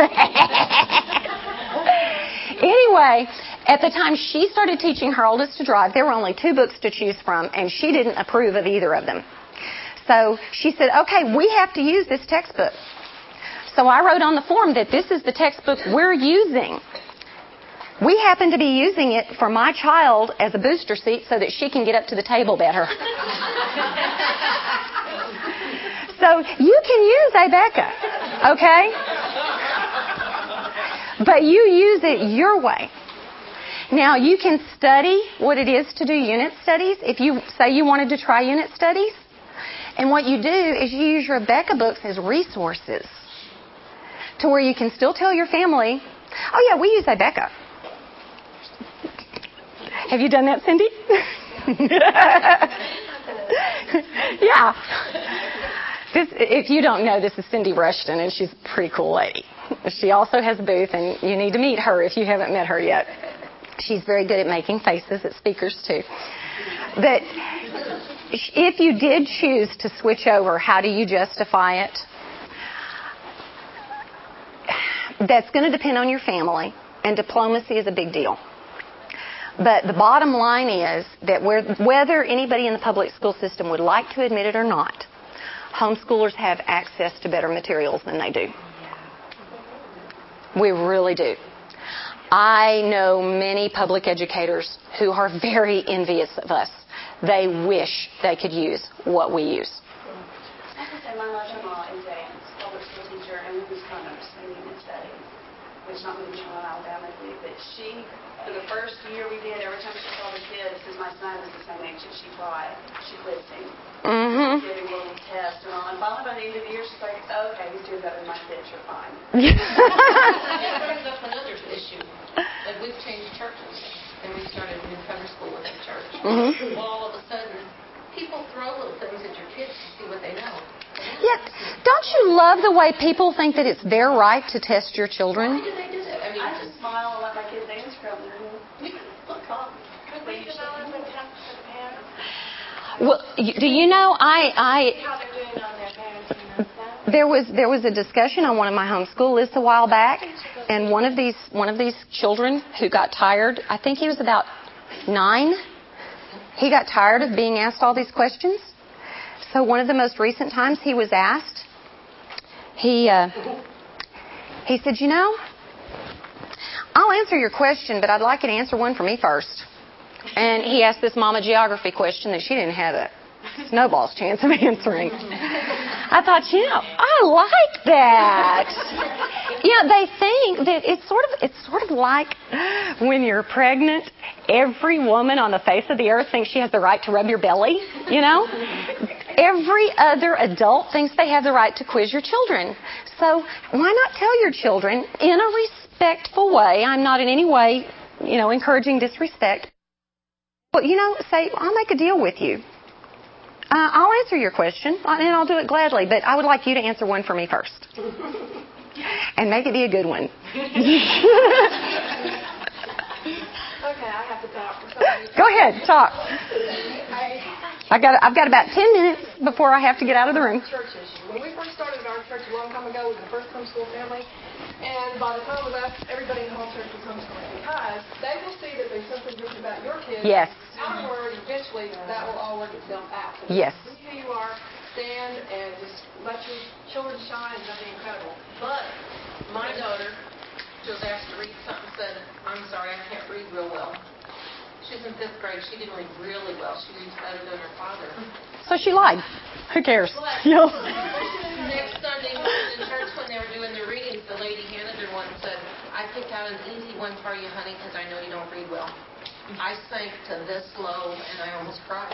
Anyway, at the time she started teaching her oldest to drive, there were only two books to choose from, and she didn't approve of either of them. So she said, okay, we have to use this textbook. So I wrote on the form that this is the textbook we're using. We happen to be using it for my child as a booster seat so that she can get up to the table better. So you can use Abeka, okay? But you use it your way. Now, you can study what it is to do unit studies. If you say you wanted to try unit studies, and what you do is you use your Abeka books as resources to where you can still tell your family, oh yeah, we use Abeka. Have you done that, Cindy? Yeah. This, if you don't know, this is Cindy Rushton, and she's a pretty cool lady. She also has a booth, and you need to meet her if you haven't met her yet. She's very good at making faces at speakers, too. But if you did choose to switch over, how do you justify it? That's going to depend on your family, and diplomacy is a big deal. But the bottom line is that whether anybody in the public school system would like to admit it or not, homeschoolers have access to better materials than they do. We really do. I know many public educators who are very envious of us. They wish they could use what we use. I have to say, my mother-in-law is a public school teacher and we was kind of studying and studying, which not many people in Alabama do, but she For the first year we did, every time she saw the kid, since my son was the same age that she cried, she'd listen. Mm-hmm. Giving little tests and all. And finally, by the end of the year, she's like, oh, okay, he's doing better than my kids. You're fine. That brings up another issue. Like we've changed churches, and we started new cover school with the church. Mm-hmm. Well, all of a sudden, people throw little things at your kids to see what they know. Yeah. Don't you love the way people think that it's their right to test your children? Why do they do that? I mean, I just smile and let my kids answer them. Look, calm. Could we develop a test for the parents? Well, y- do you know, I, How they're doing on their parenting and stuff? I there was there was a discussion on one of my homeschool lists a while back, and one of these one of these children who got tired, I think he was about nine. He got tired of being asked all these questions. So one of the most recent times he was asked, he uh, he said, "You know, I'll answer your question, but I'd like you to answer one for me first." And he asked this mama geography question that she didn't have a snowball's chance of answering. I thought, you know, I like that. You know, they think that it's sort of it's sort of like when you're pregnant, every woman on the face of the earth thinks she has the right to rub your belly, you know? Every other adult thinks they have the right to quiz your children. So why not tell your children in a respectful way? I'm not in any way, you know, encouraging disrespect. But, you know, say, I'll make a deal with you. Uh, I'll answer your question, and I'll do it gladly, but I would like you to answer one for me first. And make it be a good one. Okay, I have to talk. So Go ahead, talk. I, I got, I've got about ten minutes before I have to get out of the room. church issue. When we first started our church a long time ago, we were the first homeschool family, and by the time we left, everybody in the whole church was homeschooling because they will see that there's something different about your kids. Yes. Afterward, eventually, that will all work itself out. So Yes. Be who you are, stand, and just let your children shine, and that'll be incredible. But my daughter was asked to read something, said, I'm sorry, I can't read real well. She's in fifth grade. She can read really well. She reads better than her father. So she lied. Who cares? But You know? next Sunday morning in church when they were doing their readings, the lady handed her one and said, I picked out an easy one for you, honey, because I know you don't read well. I sank to this low, and I almost cried.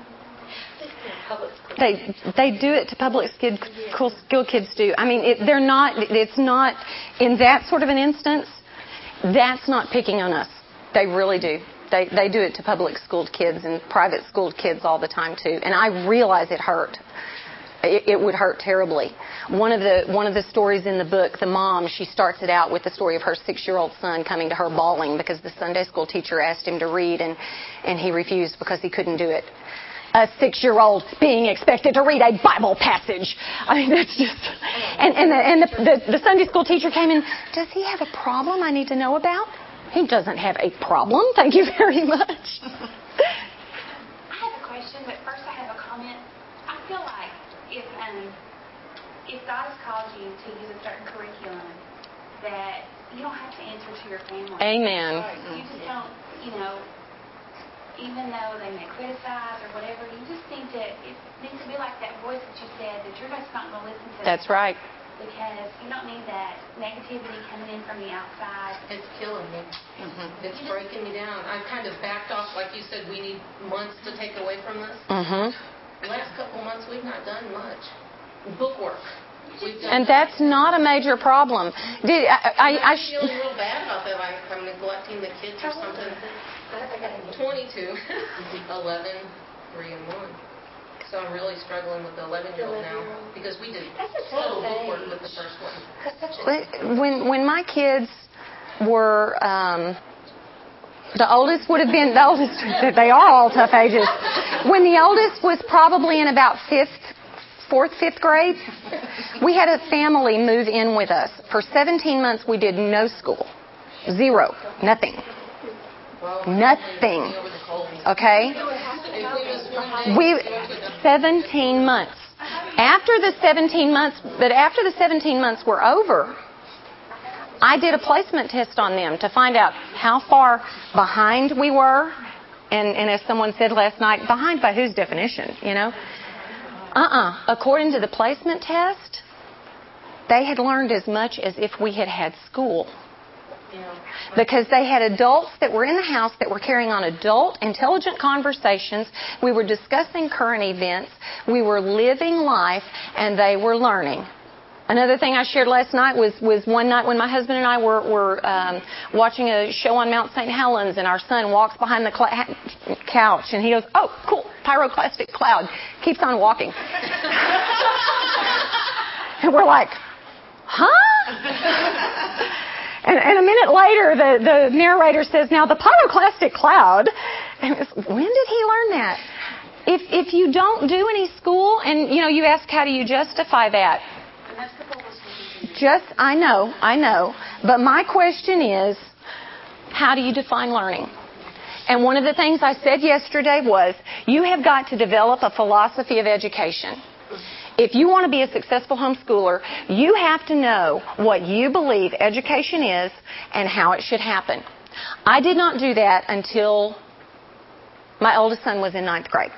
They They do it to public skid, cool skill kids do. I mean, it, they're not. It's not in that sort of an instance. That's not picking on us. They really do. They they do it to public schooled kids and private schooled kids all the time too. And I realize it hurt. It, it would hurt terribly. One of the one of the stories in the book, the mom, she starts it out with the story of her six-year-old son coming to her bawling because the Sunday school teacher asked him to read and and he refused because he couldn't do it. A six-year-old being expected to read a Bible passage. I mean, that's just... And, and, the, and the, the, the Sunday school teacher came in, does he have a problem I need to know about? He doesn't have a problem. Thank you very much. I have a question, but first I have a comment. I feel like if um, if God has called you to use a certain curriculum, that you don't have to answer to your family. Amen. You just don't, you know, even though they may criticize or whatever, you just think that it needs to be like that voice that you said, that you're just not going to listen to. That's right. Because you don't need that negativity coming in from the outside. It's killing me. Mm-hmm. It's breaking me down. I've kind of backed off, like you said, we need months to take away from this. Mm-hmm. The last couple months, we've not done much. Bookwork. We've done And that's not a major problem. Did I? I, I, I'm I sh- feeling real bad about that. Like I'm neglecting the kids or something. twenty-two, eleven, three, and one. So I'm really struggling with the eleven-year-old now because we did total bookwork with the first one. When when my kids were um, the oldest would have been the oldest. They are all tough ages. When the oldest was probably in about fifth, fourth, fifth grade, we had a family move in with us. For seventeen months, we did no school, zero, nothing, nothing. Okay, we seventeen months. After the seventeen months, but after the seventeen months were over, I did a placement test on them to find out how far behind we were. And, and as someone said last night, behind by whose definition, you know? Uh-uh. According to the placement test, they had learned as much as if we had had school. Yeah. Because they had adults that were in the house that were carrying on adult, intelligent conversations. We were discussing current events. We were living life, and they were learning. Another thing I shared last night was, was one night when my husband and I were, were um, watching a show on Mount Saint Helens, and our son walks behind the cl- couch, and he goes, "Oh, cool, pyroclastic cloud." Keeps on walking. And we're like, huh? And, and a minute later, the, the narrator says, "Now, the pyroclastic cloud," and it's, when did he learn that? If, if you don't do any school, and, you know, you ask, how do you justify that? Just, I know, I know. But my question is, how do you define learning? And one of the things I said yesterday was, you have got to develop a philosophy of education. If you want to be a successful homeschooler, you have to know what you believe education is and how it should happen. I did not do that until my oldest son was in ninth grade.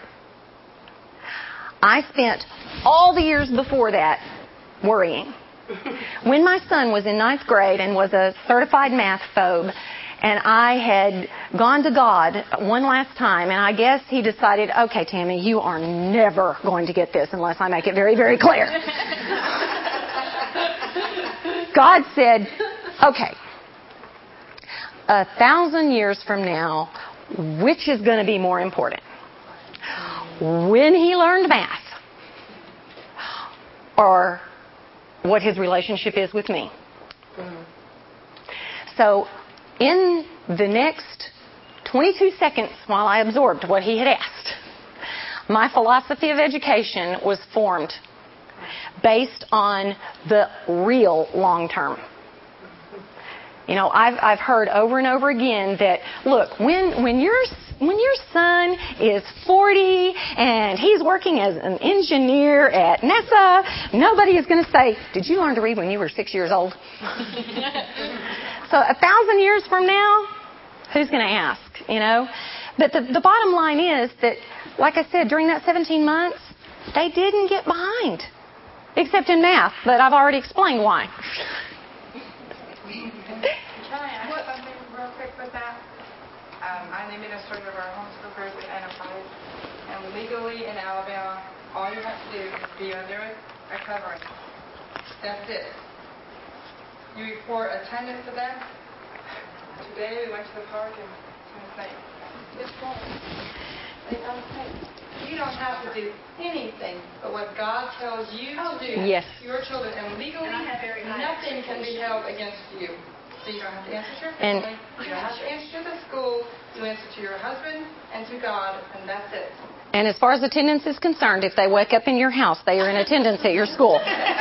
I spent all the years before that worrying. When my son was in ninth grade and was a certified math phobe, and I had gone to God one last time, and I guess he decided, okay, Tammy, you are never going to get this unless I make it very, very clear. God said, okay, a thousand years from now, which is going to be more important? When he learned math, or what his relationship is with me. Mm-hmm. So in the next twenty-two seconds while I absorbed what he had asked, my philosophy of education was formed based on the real long term. You know, I've I've heard over and over again that, look, when when your when your son is forty and he's working as an engineer at NASA, nobody is going to say, "Did you learn to read when you were six years old?" So a thousand years from now, who's going to ask? You know, but the the bottom line is that, like I said, during that seventeen months, they didn't get behind, except in math. But I've already explained why. Can I ask something real quick with that? Um, I'm the administrator of our homeschool group at Enterprise, and legally in Alabama, all you have to do is be under a covering. That's it. You report attendance to them. Today we went to the park and it's like, it's full. They don't pay. You don't have to do anything but what God tells you to do. Yes. Your children, and legally, And I have very high nothing can be held against you. So you don't have to answer to your And- family, you don't have to answer to the school, you answer to your husband and to God, and that's it. And as far as attendance is concerned, if they wake up in your house, they are in attendance at your school.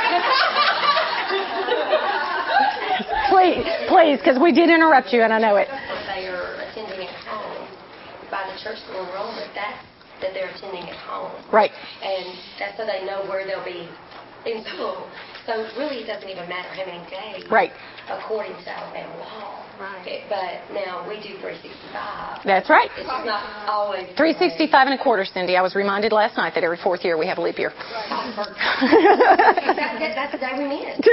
Please, please, because we did interrupt you, and I know it. They are attending at home by the church school enrollment. That's that they're attending at home. Right. And that's so they know where they'll be in school. So really, it doesn't even matter how many days. Right. According to Alabama law. Right. It, but now we do three sixty-five. That's right. It's just not always. three sixty-five and a quarter, Cindy. I was reminded last night that every fourth year we have a leap year. that, that, that's the day we missed.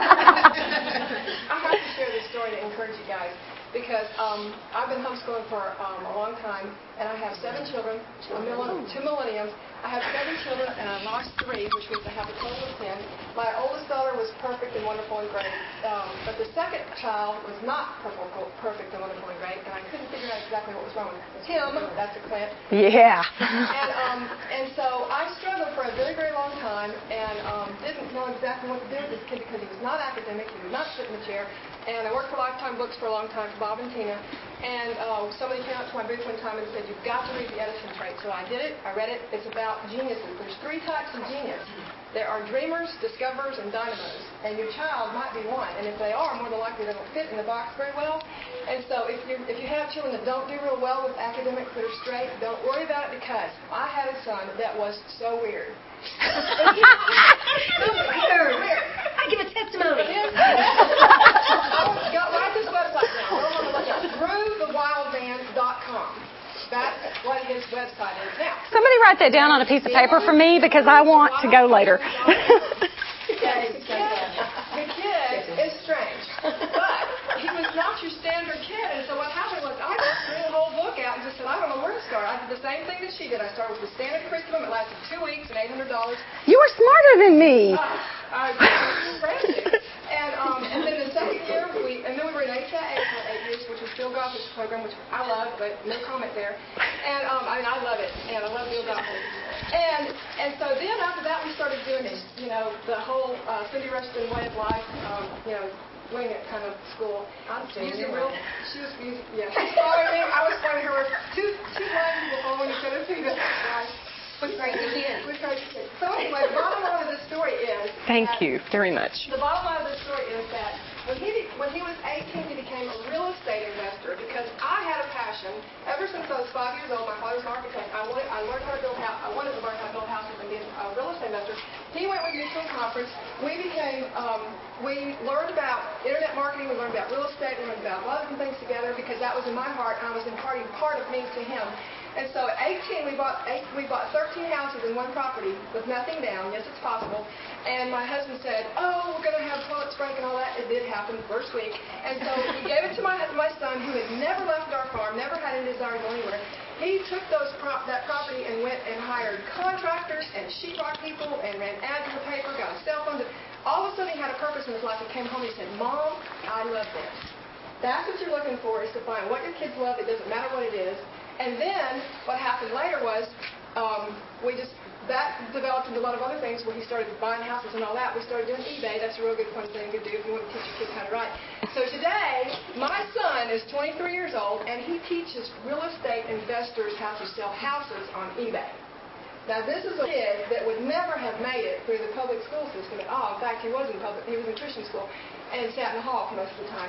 I have to share this story to encourage you guys because um, I've been homeschooling for um, a long time, and I have seven children, a millen- two millenniums. I have seven children, and I lost three, which means I have a total of ten. My oldest daughter was perfect and wonderful and great, um, but the second child was not perfect, perfect and wonderful and great, and I couldn't figure out exactly what was wrong with him. That's a Clint. Yeah. And um, and so I struggled for a very, very long time and um, didn't know exactly what to do with this kid because he was not academic, he would not sit in the chair. And I worked for Lifetime Books for a long time for Bob and Tina. And uh, somebody came up to my booth one time and said, "You've got to read the Edison trait." So I did it. I read it. It's about geniuses. There's three types of genius. There are dreamers, discoverers, and dynamos. And your child might be one. And if they are, more than likely they don't fit in the box very well. And so if you if you have children that don't do real well with academics that are straight, don't worry about it because I had a son that was so weird. Weird. I give a testimony. Oh, go write this website down. Go on the website. Through the wild man dot com. That's what his website is now. Somebody write that down on a piece of paper for me because I want to go later. The kid is strange, but he was not your as she did. I started with the standard curriculum. It lasted two weeks and eight hundred dollars. You were smarter than me. Uh, I was brand new. And, um, and then the second year, we, and then we were in H I A for eight years, which was Bill Goffman's program, which I love, but no comment there. And, um, I mean, I love it, and I love Bill Goffman. And, and so then after that, we started doing, you know, the whole uh, Cindy Rushton way of life, um, you know, wing it kind of school. I'm Using real, she was using, yeah, she was following me. I was following her with two, two blind people following each other through the right. With crazy kids. With crazy kids. So anyway, the bottom line of the story is. Thank that, you very much. The bottom line of the story is that when he be, when he was eighteen, he became a real estate investor because I had a passion ever since I was five years old. My father's an architect. I wanted I learned how to build house. I wanted to learn how to build houses and be a real estate investor. He went with me to a conference. We became um, we learned about internet marketing. We learned about real estate. We learned about a lot of different things together because that was in my heart. And I was imparting part of me to him. And so at eighteen, we bought eight, we bought thirteen houses in one property with nothing down. Yes, it's possible. And my husband said, "Oh, we're going to have toilets break and all that." It did happen the first week. And so we gave it to my my son, who had never left our farm, never had any desire to go anywhere. He took those prop that property and went and hired contractors and sheetrock people and ran ads in the paper, got a cell phone. All of a sudden, he had a purpose in his life. He came home and he said, "Mom, I love this." That's what you're looking for, is to find what your kids love. It doesn't matter what it is. And then what happened later was um, we just, that developed into a lot of other things where he started buying houses and all that. We started doing eBay. That's a real good fun thing to do if you want to teach your kids how to write. So today, my son is twenty-three years old, and he teaches real estate investors how to sell houses on eBay. Now, this is a kid that would never have made it through the public school system at all. In fact, he was in public, he was in Christian school and sat in the hall for most of the time.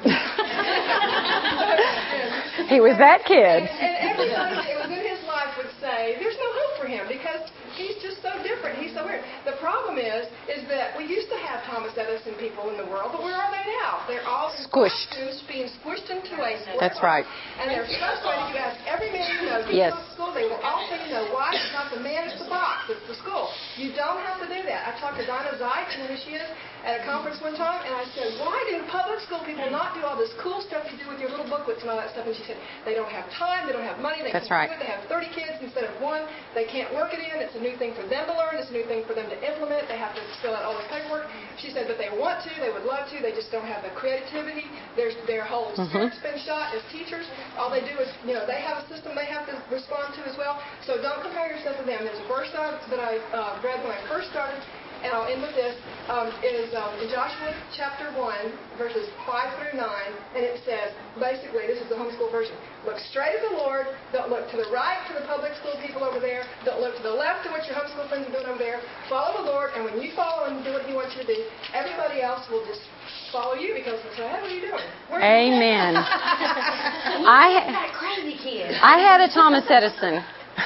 He was that kid. And, and everybody that was in his life would say, there's no hope for him because he's just so different. He's so weird. The problem is, is that we used to have Thomas Edison people in the world, but where are they now? They're all squished, being squished into a square. That's right. And they're frustrated. You ask every man you know, yes. to school, they will all say, you know, why? It's not the man, it's the box, it's the school. You don't have to do that. I talked to Donna Zeit, you know who she is, at a conference one time, and I said, why do public school people not do all this cool stuff you do with your little booklets and all that stuff? And she said, they don't have time, they don't have money, they That's can't right. do it, they have thirty kids instead of one, they can't work it in, it's a new thing for them to learn, it's a new thing for them to implement, they have to fill out all this paperwork. She said, but they want to, they would love to, they just don't have the creativity, their, their whole mm-hmm. script's been shot as teachers, all they do is, you know, they have a system they have to respond to as well, so don't compare yourself to them. There's a verse that I uh, read when I first started, and I'll end with this, um, is um, in Joshua chapter one, verses five through nine, and it says, basically, this is the homeschool version, look straight at the Lord, don't look to the right to the public school people over there, don't look to the left to what your homeschool friends are doing over there, follow the Lord, and when you follow and do what He wants you to do, everybody else will just follow you because they'll say, hey, what are you doing? Where's Amen. I had crazy kids. I had a Thomas Edison.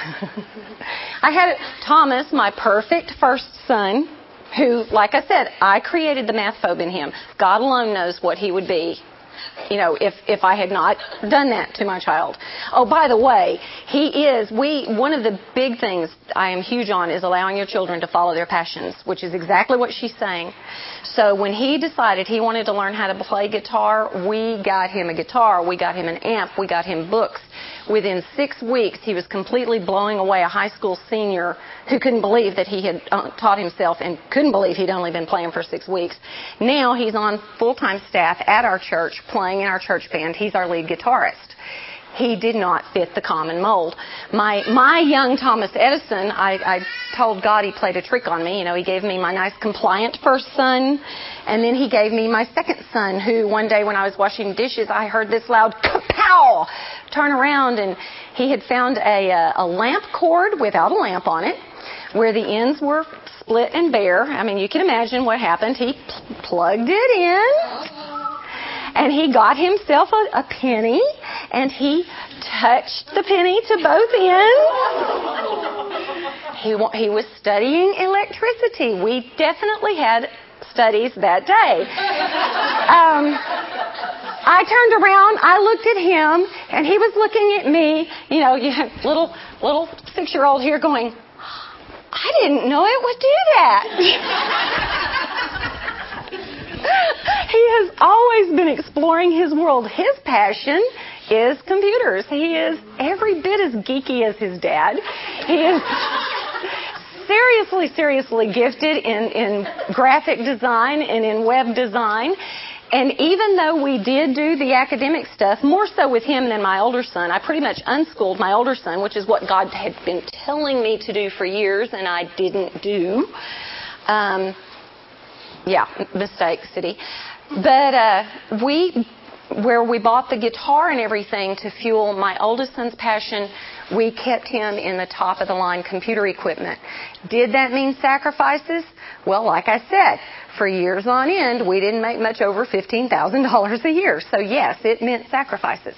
I had Thomas, my perfect first son, who, like I said, I created the math phobe in him. God alone knows what he would be, you know, if, if I had not done that to my child. Oh, by the way, he is, we, one of the big things I am huge on is allowing your children to follow their passions, which is exactly what she's saying. So when he decided he wanted to learn how to play guitar, we got him a guitar, we got him an amp, we got him books. Within six weeks, he was completely blowing away a high school senior who couldn't believe that he had uh, taught himself and couldn't believe he'd only been playing for six weeks. Now he's on full-time staff at our church, playing in our church band. He's our lead guitarist. He did not fit the common mold. My my young Thomas Edison, I, I told God He played a trick on me. You know, He gave me my nice compliant first son, and then He gave me my second son, who one day when I was washing dishes, I heard this loud kapow! Turn around, and he had found a, a, a lamp cord without a lamp on it, where the ends were split and bare. I mean, you can imagine what happened. He pl- plugged it in, and he got himself a, a penny, and he touched the penny to both ends. He, he was studying electricity. We definitely had studies that day. Um, I turned around, I looked at him, and he was looking at me, you know, you have little little six-year-old here going, I didn't know it would do that. He has always been exploring his world. His passion is computers. He is every bit as geeky as his dad. He is seriously, seriously gifted in, in graphic design and in web design. And even though we did do the academic stuff, more so with him than my older son, I pretty much unschooled my older son, which is what God had been telling me to do for years, and I didn't do. Um, yeah, mistake, City. But uh, we, where we bought the guitar and everything to fuel my oldest son's passion, we kept him in the top of the line computer equipment. Did that mean sacrifices? Well, like I said, for years on end, we didn't make much over fifteen thousand dollars a year. So yes, it meant sacrifices.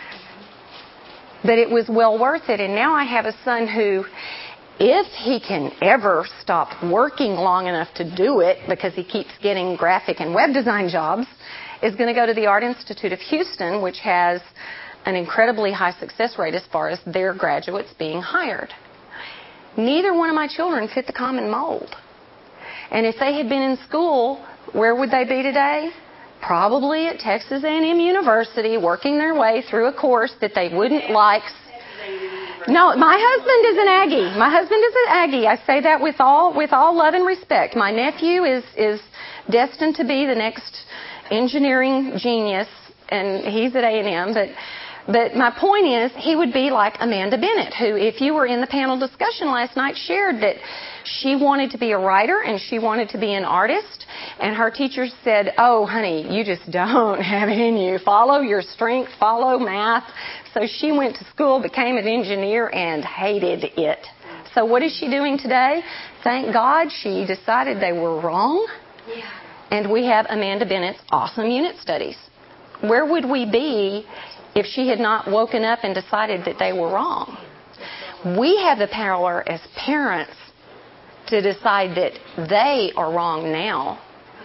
But it was well worth it. And now I have a son who, if he can ever stop working long enough to do it, because he keeps getting graphic and web design jobs, is going to go to the Art Institute of Houston, which has an incredibly high success rate as far as their graduates being hired. Neither one of my children fit the common mold. And if they had been in school, where would they be today? Probably at Texas A and M University, working their way through a course that they wouldn't like. No, my husband is an Aggie. My husband is an Aggie. I say that with all with all love and respect. My nephew is is destined to be the next engineering genius, and he's at A and M. But but my point is, he would be like Amanda Bennett, who, if you were in the panel discussion last night, shared that she wanted to be a writer and she wanted to be an artist. And her teacher said, oh, honey, you just don't have it in you. Follow your strength, follow math. So she went to school, became an engineer, and hated it. So what is she doing today? Thank God she decided they were wrong. Yeah. And we have Amanda Bennett's awesome unit studies. Where would we be if she had not woken up and decided that they were wrong? We have the power as parents to decide that they are wrong now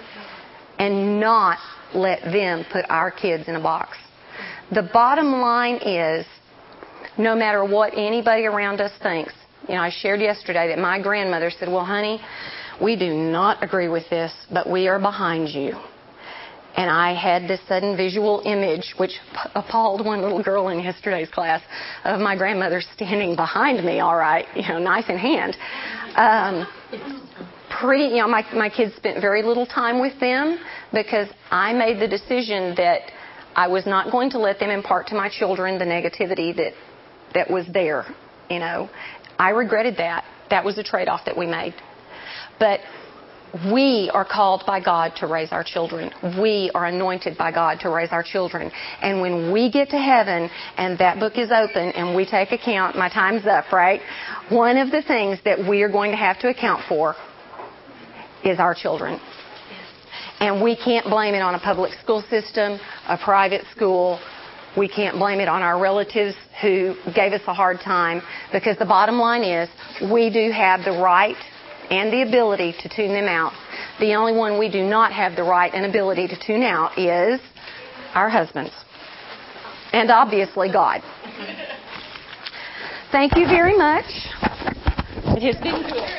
and not let them put our kids in a box. The bottom line is, no matter what anybody around us thinks, you know, I shared yesterday that my grandmother said, well, honey, we do not agree with this, but we are behind you. And I had this sudden visual image, which appalled one little girl in yesterday's class, of my grandmother standing behind me, all right, you know, knife in hand. Um, pretty, you know, my, my kids spent very little time with them because I made the decision that I was not going to let them impart to my children the negativity that that was there, you know. I regretted that. That was a trade-off that we made. But we are called by God to raise our children. We are anointed by God to raise our children. And when we get to heaven and that book is open and we take account, my time's up, right? One of the things that we are going to have to account for is our children. And we can't blame it on a public school system, a private school. We can't blame it on our relatives who gave us a hard time, because the bottom line is we do have the right and the ability to tune them out. The only one we do not have the right and ability to tune out is our husbands. And obviously God. Thank you very much. It has been good.